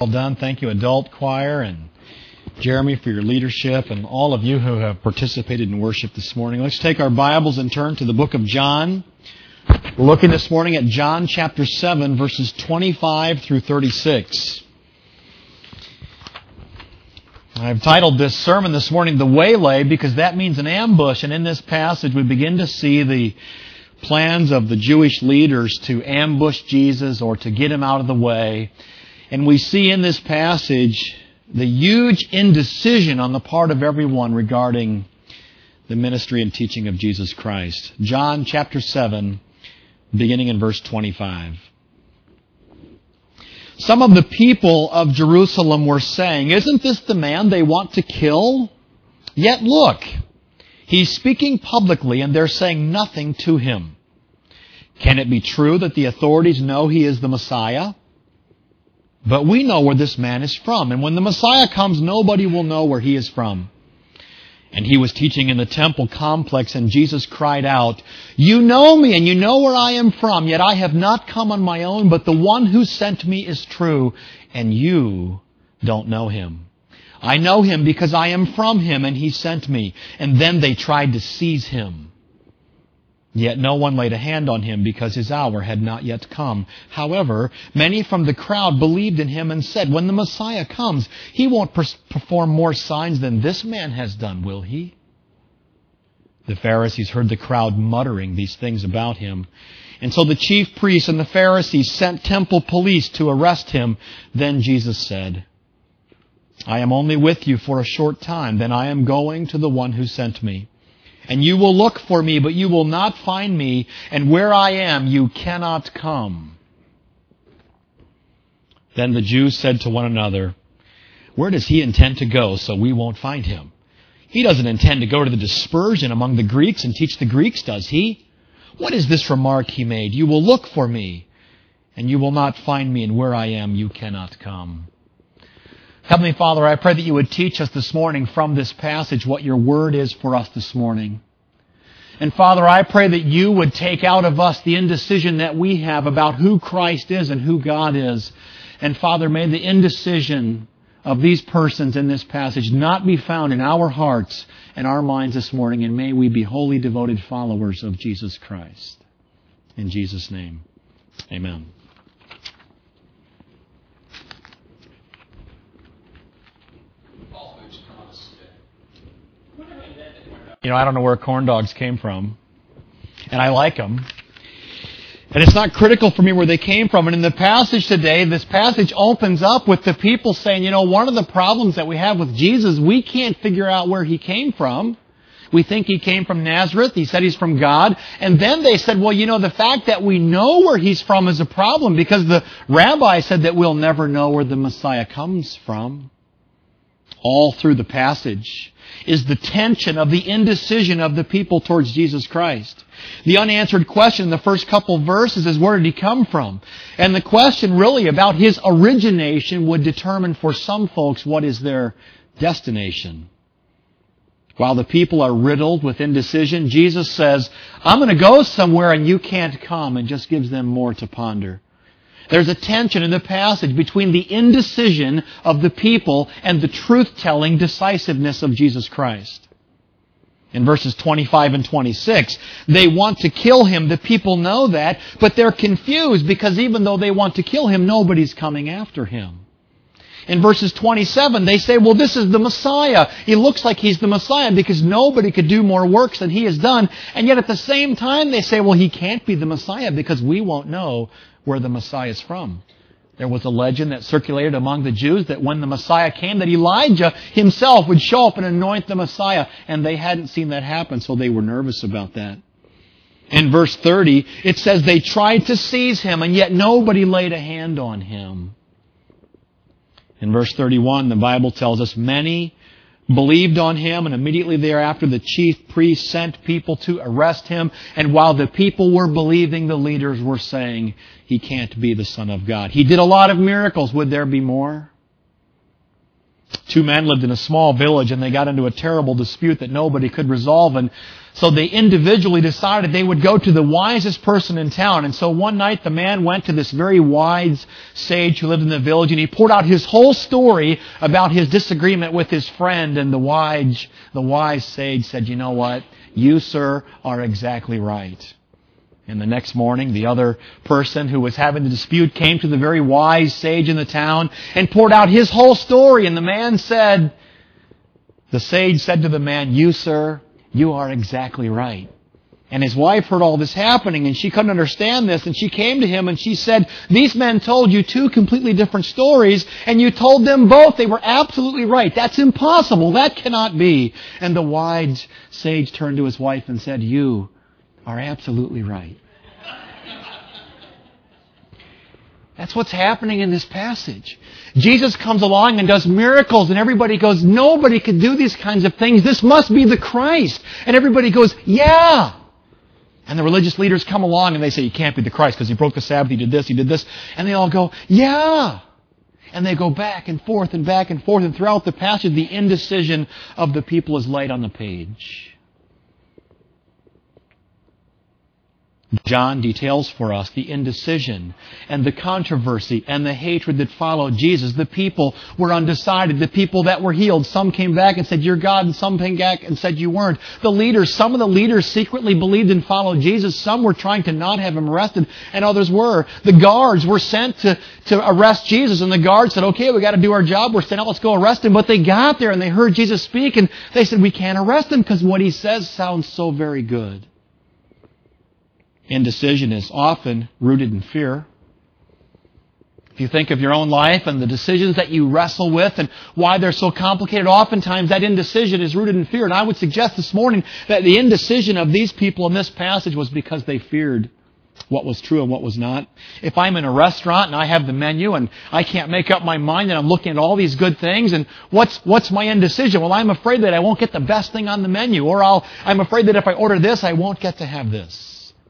Well done. Thank you, adult choir, and Jeremy for your leadership, and all of you who have participated in worship this morning. Let's take our Bibles and turn to the book of John. We're looking this morning at John chapter 7, verses 25 through 36. I've titled this sermon this morning, The Waylay, because that means an ambush. And in this passage, we begin to see the plans of the Jewish leaders to ambush Jesus or to get him out of the way. And we see in this passage the huge indecision on the part of everyone regarding the ministry and teaching of Jesus Christ. John chapter 7, beginning in verse 25. Some of the people of Jerusalem were saying, "Isn't this the man they want to kill? Yet look, he's speaking publicly and they're saying nothing to him. Can it be true that the authorities know he is the Messiah? But we know where this man is from, and when the Messiah comes, nobody will know where he is from." And he was teaching in the temple complex, and Jesus cried out, "You know me, and you know where I am from, yet I have not come on my own, but the one who sent me is true, and you don't know him. I know him because I am from him, and he sent me." And then they tried to seize him. Yet no one laid a hand on him because his hour had not yet come. However, many from the crowd believed in him and said, "When the Messiah comes, he won't perform more signs than this man has done, will he?" The Pharisees heard the crowd muttering these things about him. And so the chief priests and the Pharisees sent temple police to arrest him. Then Jesus said, "I am only with you for a short time, then I am going to the one who sent me. And you will look for me, but you will not find me, and where I am, you cannot come." Then the Jews said to one another, "Where does he intend to go so we won't find him? He doesn't intend to go to the dispersion among the Greeks and teach the Greeks, does he? What is this remark he made? 'You will look for me, and you will not find me, and where I am, you cannot come'?" Heavenly Father, I pray that you would teach us this morning from this passage what your word is for us this morning. And Father, I pray that you would take out of us the indecision that we have about who Christ is and who God is. And Father, may the indecision of these persons in this passage not be found in our hearts and our minds this morning, and may we be wholly devoted followers of Jesus Christ. In Jesus' name, amen. I don't know where corn dogs came from, and I like them. And it's not critical for me where they came from. And in the passage today, this passage opens up with the people saying, one of the problems that we have with Jesus, we can't figure out where he came from. We think he came from Nazareth. He said he's from God. And then they said, the fact that we know where he's from is a problem because the rabbi said that we'll never know where the Messiah comes from. All through the passage is the tension of the indecision of the people towards Jesus Christ. The unanswered question in the first couple verses is, where did he come from? And the question really about his origination would determine for some folks what is their destination. While the people are riddled with indecision, Jesus says, "I'm going to go somewhere and you can't come," and just gives them more to ponder. There's a tension in the passage between the indecision of the people and the truth-telling decisiveness of Jesus Christ. In verses 25 and 26, they want to kill him. The people know that, but they're confused because even though they want to kill him, nobody's coming after him. In verses 27, they say, this is the Messiah. He looks like he's the Messiah because nobody could do more works than he has done. And yet at the same time, they say, he can't be the Messiah because we won't know where the Messiah is from. There was a legend that circulated among the Jews that when the Messiah came, that Elijah himself would show up and anoint the Messiah. And they hadn't seen that happen, so they were nervous about that. In verse 30, it says they tried to seize him, and yet nobody laid a hand on him. In verse 31, the Bible tells us many believed on him, and immediately thereafter the chief priests sent people to arrest him. And while the people were believing, the leaders were saying, he can't be the Son of God. He did a lot of miracles. Would there be more? Two men lived in a small village, and they got into a terrible dispute that nobody could resolve. And So they individually decided they would go to the wisest person in town. And so one night the man went to this very wise sage who lived in the village, and he poured out his whole story about his disagreement with his friend. And the wise sage said, "You know what? You, sir, are exactly right." And the next morning, the other person who was having the dispute came to the very wise sage in the town and poured out his whole story. And the sage said to the man, "You, sir, you are exactly right." And his wife heard all this happening, and she couldn't understand this. And she came to him and she said, "These men told you two completely different stories, and you told them both they were absolutely right. That's impossible. That cannot be." And the wise sage turned to his wife and said, "You are absolutely right." That's what's happening in this passage. Jesus comes along and does miracles, and everybody goes, "Nobody could do these kinds of things. This must be the Christ." And everybody goes, "Yeah." And the religious leaders come along and they say, "You can't be the Christ because he broke the Sabbath, he did this, he did this." And they all go, "Yeah." And they go back and forth and back and forth. And throughout the passage, the indecision of the people is laid on the page. John details for us the indecision and the controversy and the hatred that followed Jesus. The people were undecided. The people that were healed, some came back and said, "You're God," and some came back and said, "You weren't." Some of the leaders secretly believed and followed Jesus. Some were trying to not have him arrested, and others were. The guards were sent to arrest Jesus, and the guards said, "Okay, we got to do our job. We're sent out, let's go arrest him." But they got there and they heard Jesus speak, and they said, "We can't arrest him because what he says sounds so very good." Indecision is often rooted in fear. If you think of your own life and the decisions that you wrestle with and why they're so complicated, oftentimes that indecision is rooted in fear. And I would suggest this morning that the indecision of these people in this passage was because they feared what was true and what was not. If I'm in a restaurant and I have the menu and I can't make up my mind and I'm looking at all these good things, and what's my indecision? Well, I'm afraid that I won't get the best thing on the menu, or I'm afraid that if I order this, I won't get to have this.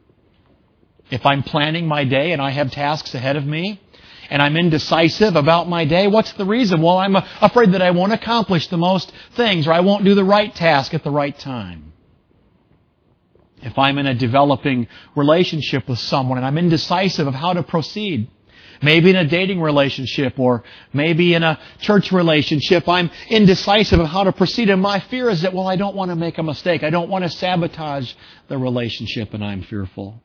If I'm planning my day and I have tasks ahead of me and I'm indecisive about my day, what's the reason? Well, I'm afraid that I won't accomplish the most things, or I won't do the right task at the right time. If I'm in a developing relationship with someone and I'm indecisive of how to proceed, maybe in a dating relationship or maybe in a church relationship, I'm indecisive of how to proceed, and my fear is that, well, I don't want to make a mistake. I don't want to sabotage the relationship, and I'm fearful.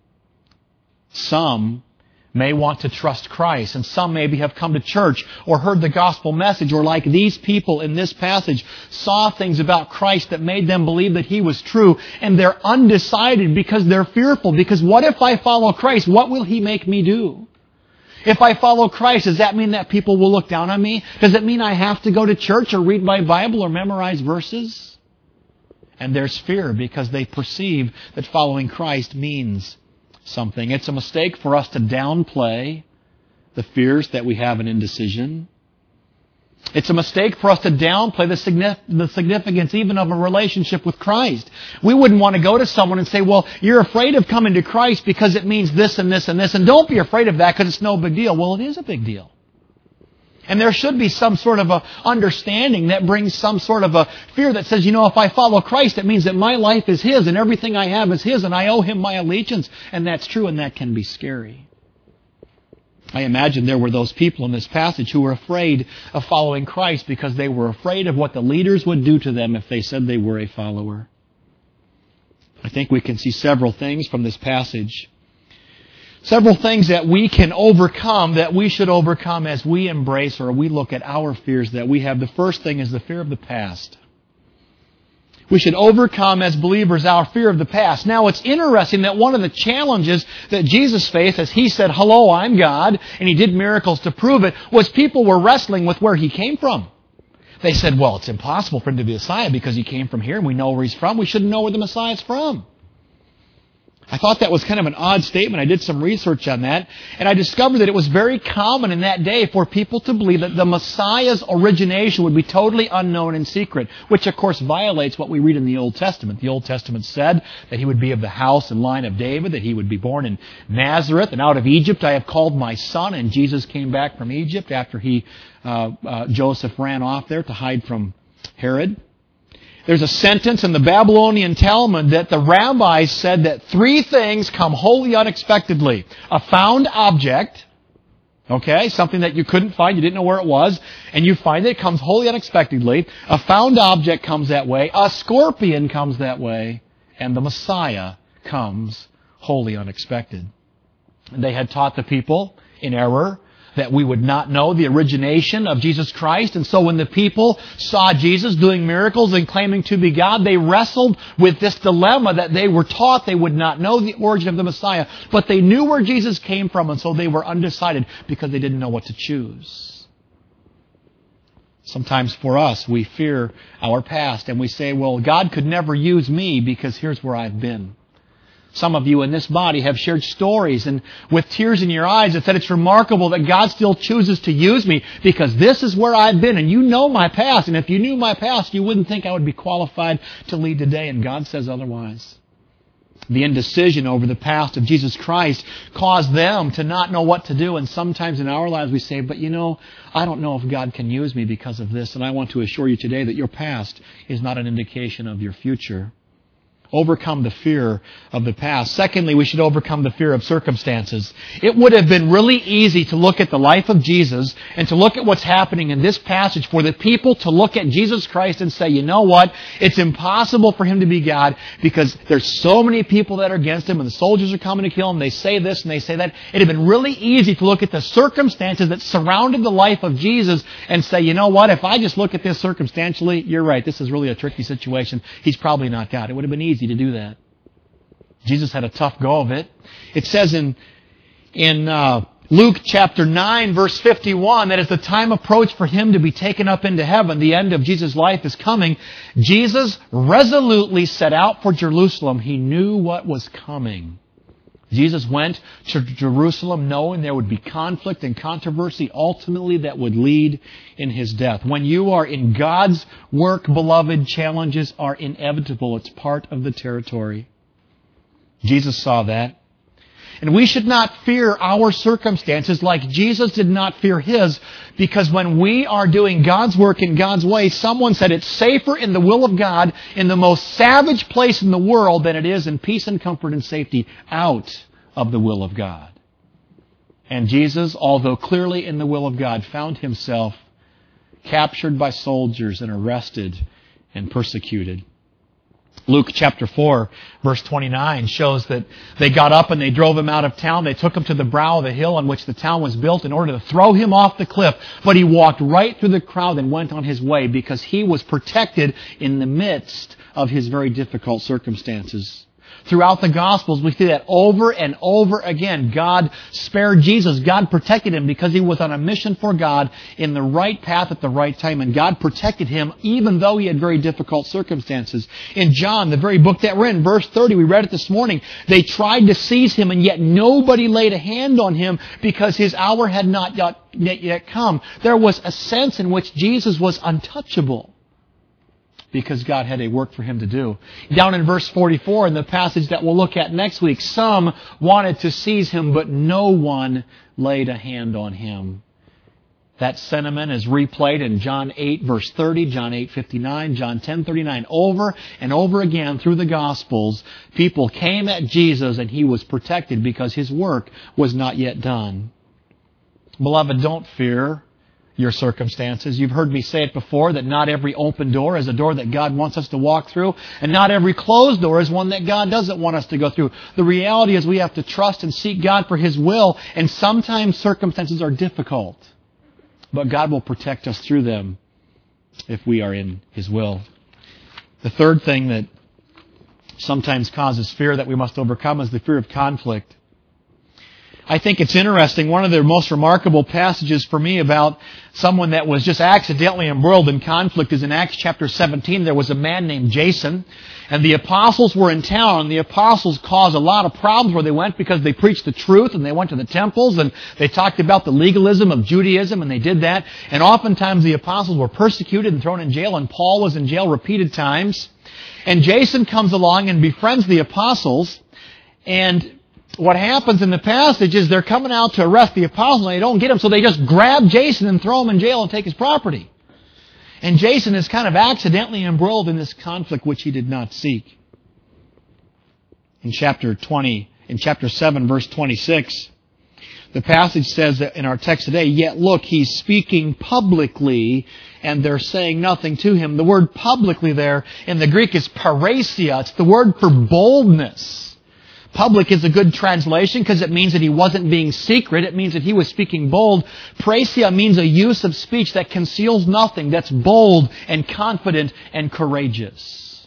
Some may want to trust Christ, and some maybe have come to church or heard the gospel message, or like these people in this passage, saw things about Christ that made them believe that He was true, and they're undecided because they're fearful. Because what if I follow Christ? What will He make me do? If I follow Christ, does that mean that people will look down on me? Does it mean I have to go to church or read my Bible or memorize verses? And there's fear because they perceive that following Christ means something. It's a mistake for us to downplay the fears that we have in indecision. It's a mistake for us to downplay the significance even of a relationship with Christ. We wouldn't want to go to someone and say, "Well, you're afraid of coming to Christ because it means this and this and this, and don't be afraid of that because it's no big deal." Well, it is a big deal. And there should be some sort of a understanding that brings some sort of a fear that says, if I follow Christ, it means that my life is His and everything I have is His and I owe Him my allegiance. And that's true, and that can be scary. I imagine there were those people in this passage who were afraid of following Christ because they were afraid of what the leaders would do to them if they said they were a follower. I think we can see several things from this passage. Several things that we can overcome, that we should overcome as we embrace or we look at our fears that we have. The first thing is the fear of the past. We should overcome as believers our fear of the past. Now, it's interesting that one of the challenges that Jesus faced as He said, "Hello, I'm God," and He did miracles to prove it, was people were wrestling with where He came from. They said, "Well, it's impossible for Him to be the Messiah because He came from here and we know where He's from. We shouldn't know where the Messiah's from." I thought that was kind of an odd statement. I did some research on that, and I discovered that it was very common in that day for people to believe that the Messiah's origination would be totally unknown and secret, which of course violates what we read in the Old Testament. The Old Testament said that He would be of the house and line of David, that He would be born in Nazareth, and out of Egypt I have called my son, and Jesus came back from Egypt after Joseph ran off there to hide from Herod. There's a sentence in the Babylonian Talmud that the rabbis said that 3 things come wholly unexpectedly. A found object, okay, something that you couldn't find, you didn't know where it was, and you find it comes wholly unexpectedly. A found object comes that way. A scorpion comes that way. And the Messiah comes wholly unexpected. And they had taught the people in error that we would not know the origination of Jesus Christ. And so when the people saw Jesus doing miracles and claiming to be God, they wrestled with this dilemma that they were taught they would not know the origin of the Messiah. But they knew where Jesus came from, and so they were undecided because they didn't know what to choose. Sometimes for us, we fear our past and we say, well, God could never use me because here's where I've been. Some of you in this body have shared stories and with tears in your eyes have said it's remarkable that God still chooses to use me because this is where I've been and you know my past. And if you knew my past, you wouldn't think I would be qualified to lead today. And God says otherwise. The indecision over the past of Jesus Christ caused them to not know what to do. And sometimes in our lives we say, but you know, I don't know if God can use me because of this. And I want to assure you today that your past is not an indication of your future. Overcome the fear of the past. Secondly, we should overcome the fear of circumstances. It would have been really easy to look at the life of Jesus and to look at what's happening in this passage for the people to look at Jesus Christ and say, you know what? It's impossible for Him to be God because there's so many people that are against Him and the soldiers are coming to kill Him. They say this and they say that. It would have been really easy to look at the circumstances that surrounded the life of Jesus and say, you know what? If I just look at this circumstantially, you're right. This is really a tricky situation. He's probably not God. It would have been easy to do that. Jesus had a tough go of it. It says in Luke chapter 9 verse 51 that as the time approached for Him to be taken up into heaven, the end of Jesus' life is coming, Jesus resolutely set out for Jerusalem. He knew what was coming. Jesus went to Jerusalem knowing there would be conflict and controversy ultimately that would lead in His death. When you are in God's work, beloved, challenges are inevitable. It's part of the territory. Jesus saw that. And we should not fear our circumstances like Jesus did not fear His, because when we are doing God's work in God's way, someone said it's safer in the will of God in the most savage place in the world than it is in peace and comfort and safety out of the will of God. And Jesus, although clearly in the will of God, found Himself captured by soldiers and arrested and persecuted. Luke chapter 4, verse 29 shows that they got up and they drove Him out of town. They took Him to the brow of the hill on which the town was built in order to throw Him off the cliff. But He walked right through the crowd and went on His way because He was protected in the midst of His very difficult circumstances. Throughout the Gospels, we see that over and over again. God spared Jesus. God protected Him because He was on a mission for God in the right path at the right time. And God protected Him even though He had very difficult circumstances. In John, the very book that we're in, verse 30, we read it this morning. They tried to seize Him and yet nobody laid a hand on Him because His hour had not yet come. There was a sense in which Jesus was untouchable, because God had a work for Him to do. Down in verse 44, in the passage that we'll look at next week, some wanted to seize Him, but no one laid a hand on Him. That sentiment is replayed in John 8, verse 30, John 8, 59, John 10, 39. Over and over again through the Gospels, people came at Jesus and He was protected because His work was not yet done. Beloved, don't fear your circumstances. You've heard me say it before that not every open door is a door that God wants us to walk through, and not every closed door is one that God doesn't want us to go through. The reality is we have to trust and seek God for His will, and sometimes circumstances are difficult, but God will protect us through them if we are in His will. The third thing that sometimes causes fear that we must overcome is the fear of conflict. I think it's interesting. One of the most remarkable passages for me about someone that was just accidentally embroiled in conflict is in Acts chapter 17. There was a man named Jason, and the apostles were in town, and the apostles caused a lot of problems where they went because they preached the truth, and they went to the temples, and they talked about the legalism of Judaism, and they did that. And oftentimes the apostles were persecuted and thrown in jail, and Paul was in jail repeated times. And Jason comes along and befriends the apostles, and what happens in the passage is they're coming out to arrest the apostles and they don't get him, so they just grab Jason and throw him in jail and take his property. And Jason is kind of accidentally embroiled in this conflict which he did not seek. In chapter 7, verse 26, the passage says that in our text today, yet look, he's speaking publicly, and they're saying nothing to him. The word publicly there in the Greek is parrhesia. It's the word for boldness. Public is a good translation because it means that he wasn't being secret. It means that he was speaking bold. Parrhesia means a use of speech that conceals nothing, that's bold and confident and courageous.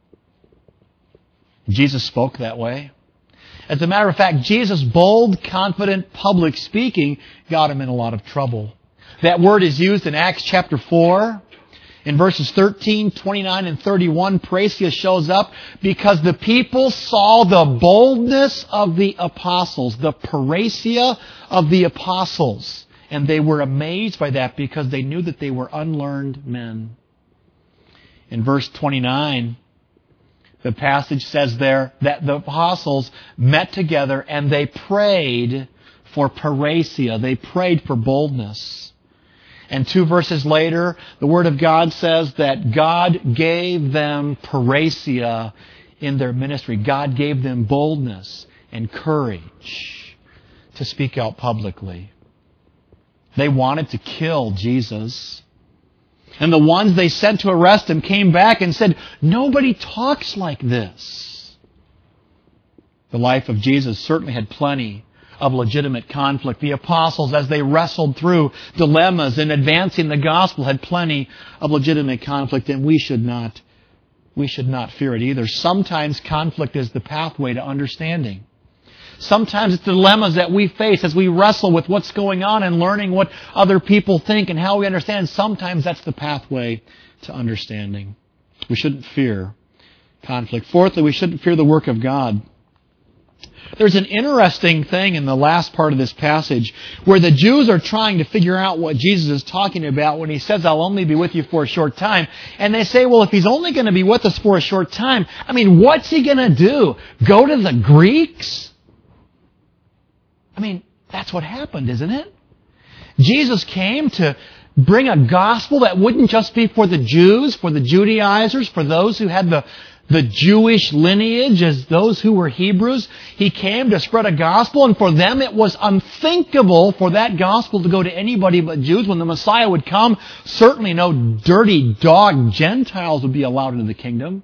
Jesus spoke that way. As a matter of fact, Jesus' bold, confident, public speaking got him in a lot of trouble. That word is used in Acts chapter 4. In verses 13, 29, and 31, parrhesia shows up because the people saw the boldness of the apostles, the parrhesia of the apostles. And they were amazed by that because they knew that they were unlearned men. In verse 29, the passage says there that the apostles met together and they prayed for parrhesia. They prayed for boldness. And 2 verses later, the Word of God says that God gave them parrhesia in their ministry. God gave them boldness and courage to speak out publicly. They wanted to kill Jesus. And the ones they sent to arrest him came back and said, nobody talks like this. The life of Jesus certainly had plenty of legitimate conflict. The apostles, as they wrestled through dilemmas in advancing the gospel, had plenty of legitimate conflict, and we should not fear it either. Sometimes conflict is the pathway to understanding. Sometimes it's the dilemmas that we face as we wrestle with what's going on and learning what other people think and how we understand. Sometimes that's the pathway to understanding. We shouldn't fear conflict. Fourthly, we shouldn't fear the work of God. There's an interesting thing in the last part of this passage where the Jews are trying to figure out what Jesus is talking about when he says, I'll only be with you for a short time. And they say, well, if he's only going to be with us for a short time, what's he going to do? Go to the Greeks? That's what happened, isn't it? Jesus came to bring a gospel that wouldn't just be for the Jews, for the Judaizers, for those who had the Jewish lineage as those who were Hebrews. He came to spread a gospel, and for them it was unthinkable for that gospel to go to anybody but Jews. When the Messiah would come, certainly no dirty dog Gentiles would be allowed into the kingdom.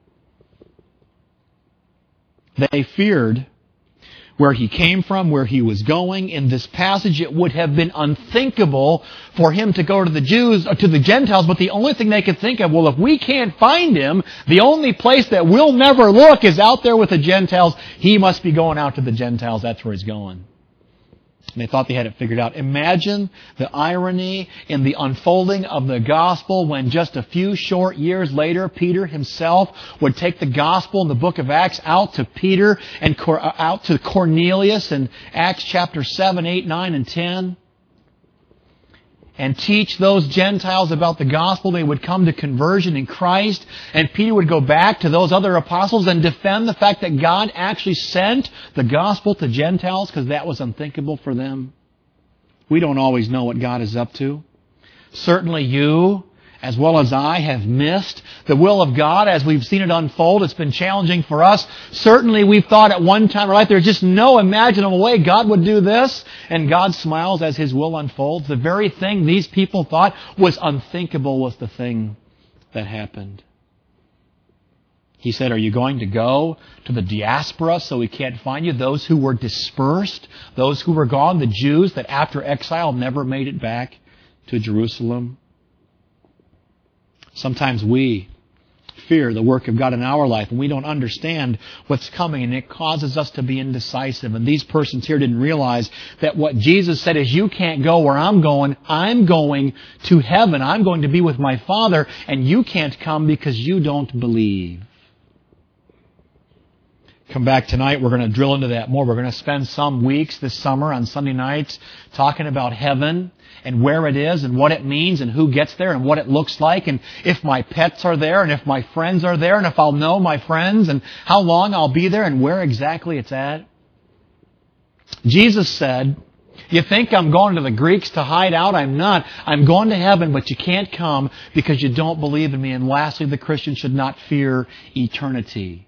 They feared where he came from, where he was going. In this passage, it would have been unthinkable for him to go to the Jews or to the Gentiles, but the only thing they could think of, well, if we can't find him, the only place that we'll never look is out there with the Gentiles. He must be going out to the Gentiles. That's where he's going. And they thought they had it figured out. Imagine the irony in the unfolding of the gospel when just a few short years later, Peter himself would take the gospel in the book of Acts out to Peter and out to Cornelius in Acts chapter 7, 8, 9, and 10. And teach those Gentiles about the gospel. They would come to conversion in Christ. And Peter would go back to those other apostles and defend the fact that God actually sent the gospel to Gentiles because that was unthinkable for them. We don't always know what God is up to. Certainly you, as well as I, have missed the will of God as we've seen it unfold. It's been challenging for us. Certainly we've thought at one time in our life there's just no imaginable way God would do this. And God smiles as His will unfolds. The very thing these people thought was unthinkable was the thing that happened. He said, are you going to go to the diaspora so we can't find you? Those who were dispersed, those who were gone, the Jews that after exile never made it back to Jerusalem. Sometimes we fear the work of God in our life and we don't understand what's coming, and it causes us to be indecisive. And these persons here didn't realize that what Jesus said is, you can't go where I'm going to heaven. I'm going to be with my Father, and you can't come because you don't believe. Come back tonight, we're going to drill into that more. We're going to spend some weeks this summer on Sunday nights talking about heaven and where it is and what it means and who gets there and what it looks like, and if my pets are there and if my friends are there and if I'll know my friends and how long I'll be there and where exactly it's at. Jesus said You think I'm going to the Greeks to hide out? I'm not. I'm going to heaven, but you can't come because you don't believe in me. And lastly, the Christian should not fear eternity.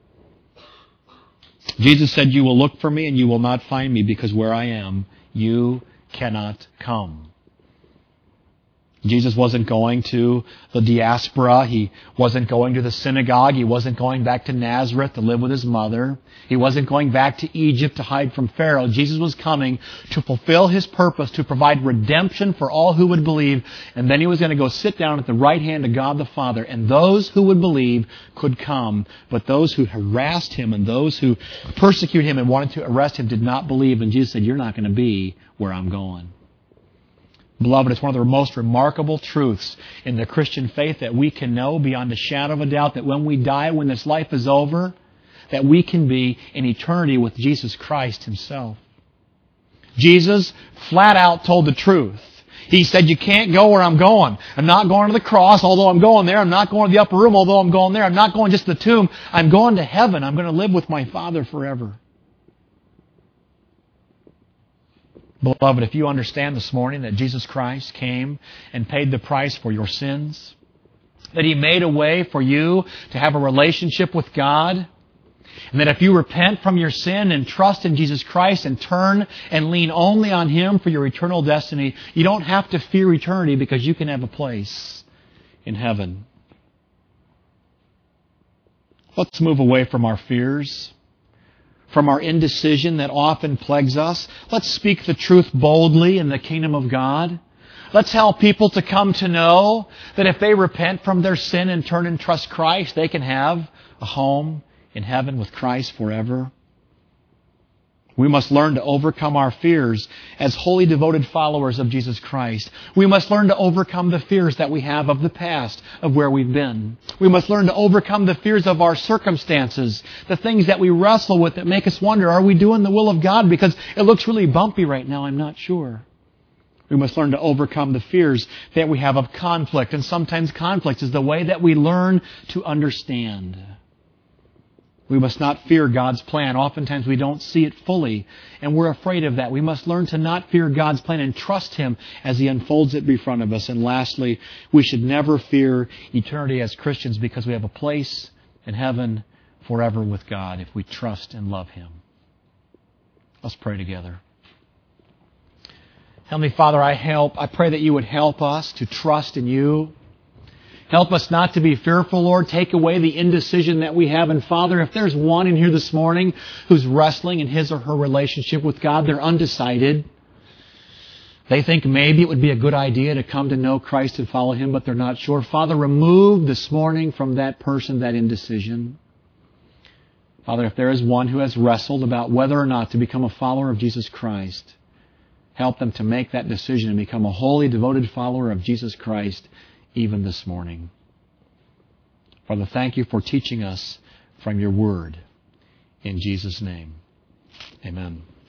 Jesus said, you will look for me and you will not find me because where I am, you cannot come. Jesus wasn't going to the diaspora. He wasn't going to the synagogue. He wasn't going back to Nazareth to live with his mother. He wasn't going back to Egypt to hide from Pharaoh. Jesus was coming to fulfill his purpose, to provide redemption for all who would believe. And then he was going to go sit down at the right hand of God the Father. And those who would believe could come. But those who harassed him and those who persecuted him and wanted to arrest him did not believe. And Jesus said, you're not going to be where I'm going. Beloved, it's one of the most remarkable truths in the Christian faith that we can know beyond a shadow of a doubt that when we die, when this life is over, that we can be in eternity with Jesus Christ himself. Jesus flat out told the truth. He said, you can't go where I'm going. I'm not going to the cross, although I'm going there. I'm not going to the upper room, although I'm going there. I'm not going just to the tomb. I'm going to heaven. I'm going to live with my Father forever. Beloved, if you understand this morning that Jesus Christ came and paid the price for your sins, that He made a way for you to have a relationship with God, and that if you repent from your sin and trust in Jesus Christ and turn and lean only on Him for your eternal destiny, you don't have to fear eternity because you can have a place in heaven. Let's move away from our fears, from our indecision that often plagues us. Let's speak the truth boldly in the kingdom of God. Let's help people to come to know that if they repent from their sin and turn and trust Christ, they can have a home in heaven with Christ forever. We must learn to overcome our fears as wholly devoted followers of Jesus Christ. We must learn to overcome the fears that we have of the past, of where we've been. We must learn to overcome the fears of our circumstances, the things that we wrestle with that make us wonder, are we doing the will of God? Because it looks really bumpy right now, I'm not sure. We must learn to overcome the fears that we have of conflict. And sometimes conflict is the way that we learn to understand. We must not fear God's plan. Oftentimes we don't see it fully, and we're afraid of that. We must learn to not fear God's plan and trust Him as He unfolds it in front of us. And lastly, we should never fear eternity as Christians because we have a place in heaven forever with God if we trust and love Him. Let's pray together. Heavenly Father, I pray that You would help us to trust in You. Help us not to be fearful, Lord. Take away the indecision that we have. And Father, if there's one in here this morning who's wrestling in his or her relationship with God, they're undecided. They think maybe it would be a good idea to come to know Christ and follow Him, but they're not sure. Father, remove this morning from that person that indecision. Father, if there is one who has wrestled about whether or not to become a follower of Jesus Christ, help them to make that decision and become a wholly devoted follower of Jesus Christ even this morning. Father, thank You for teaching us from Your Word. In Jesus' name, amen.